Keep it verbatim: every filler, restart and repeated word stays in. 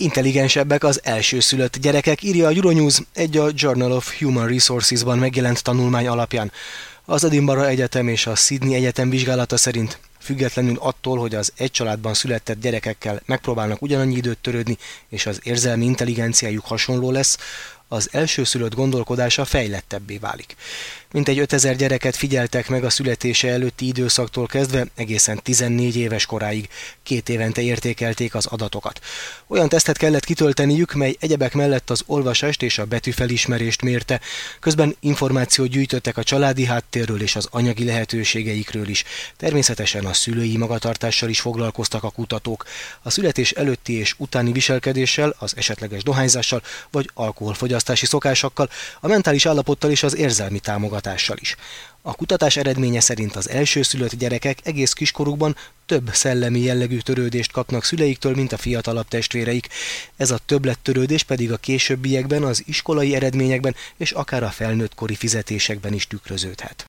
Intelligensebbek az elsőszülött gyerekek, írja a Euronews egy a Journal of Human Resources-ban megjelent tanulmány alapján. Az Edinburgh Egyetem és a Sydney Egyetem vizsgálata szerint függetlenül attól, hogy az egy családban született gyerekekkel megpróbálnak ugyanannyi időt törődni, és az érzelmi intelligenciájuk hasonló lesz, az elsőszülött gondolkodása fejlettebbé válik. Mintegy ötezer gyereket figyeltek meg a születése előtti időszaktól kezdve egészen tizennégy éves koráig. Két évente értékelték az adatokat. Olyan tesztet kellett kitölteniük, mely egyebek mellett az olvasást és a betűfelismerést mérte. Közben információt gyűjtöttek a családi háttérről és az anyagi lehetőségeikről is. Természetesen a szülői magatartással is foglalkoztak a kutatók. A születés előtti és utáni viselkedéssel, az esetleges dohányzással vagy alkoholfogyasztási szokásokkal, a mentális állapottal és az érzelmi támogatással is. A kutatás eredménye szerint az elsőszülött gyerekek egész kiskorukban több szellemi jellegű törődést kapnak szüleiktől, mint a fiatalabb testvéreik. Ez a többlettörődés pedig a későbbiekben az iskolai eredményekben és akár a felnőttkori fizetésekben is tükröződhet.